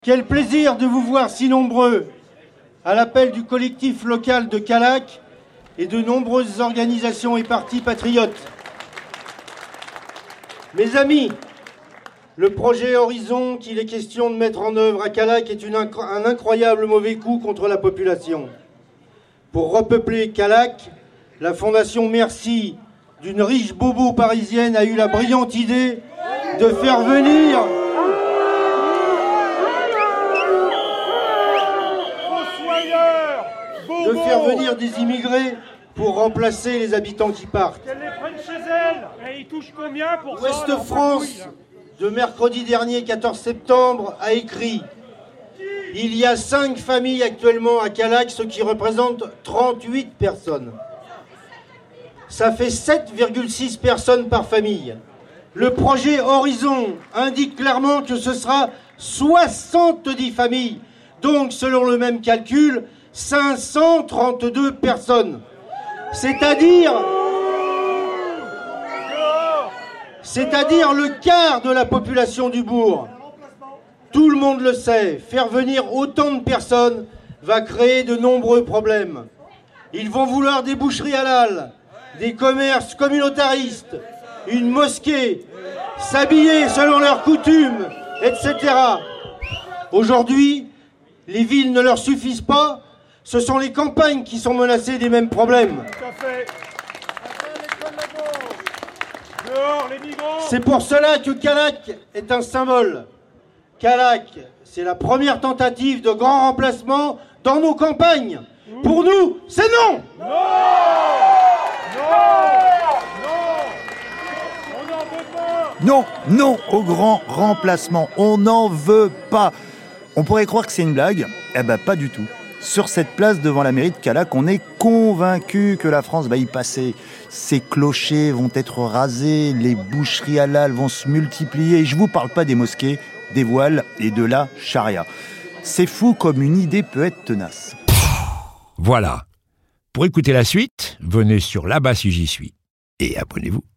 Quel plaisir de vous voir si nombreux à l'appel du collectif local de Callac et de nombreuses organisations et partis patriotes. Mes amis, le projet Horizon qu'il est question de mettre en œuvre à Callac est un incroyable mauvais coup contre la population. Pour repeupler Callac, la fondation Merci d'une riche bobo parisienne a eu la brillante idée de faire venir des immigrés pour remplacer les habitants qui partent. Qu'elle les prenne chez elle. Et ils touchent combien pour ça? Ouest France, de mercredi dernier 14 septembre, a écrit: il y a 5 familles actuellement à Callac, ce qui représente 38 personnes. Ça fait 7,6 personnes par famille. Le projet Horizon indique clairement que ce sera 70 familles. Donc, selon le même calcul, 532 personnes. C'est-à-dire le quart de la population du bourg. Tout le monde le sait, faire venir autant de personnes va créer de nombreux problèmes. Ils vont vouloir des boucheries halal, des commerces communautaristes, une mosquée, s'habiller selon leurs coutumes, etc. Aujourd'hui, les villes ne leur suffisent pas. Ce sont les campagnes qui sont menacées des mêmes problèmes. Tout à fait. Dehors, les migrants. C'est pour cela que Callac est un symbole. Callac, c'est la première tentative de grand remplacement dans nos campagnes. Pour nous, c'est non. Non. Non. Non. On n'en veut pas. Non, non au grand remplacement. On n'en veut pas. On pourrait croire que c'est une blague. Eh ben, pas du tout. Sur cette place devant la mairie de Callac, on est convaincu que la France va y passer. Ces clochers vont être rasés, les boucheries halal vont se multiplier. Et je vous parle pas des mosquées, des voiles et de la charia. C'est fou comme une idée peut être tenace. Voilà. Pour écouter la suite, venez sur Là-bas si j'y suis et abonnez-vous.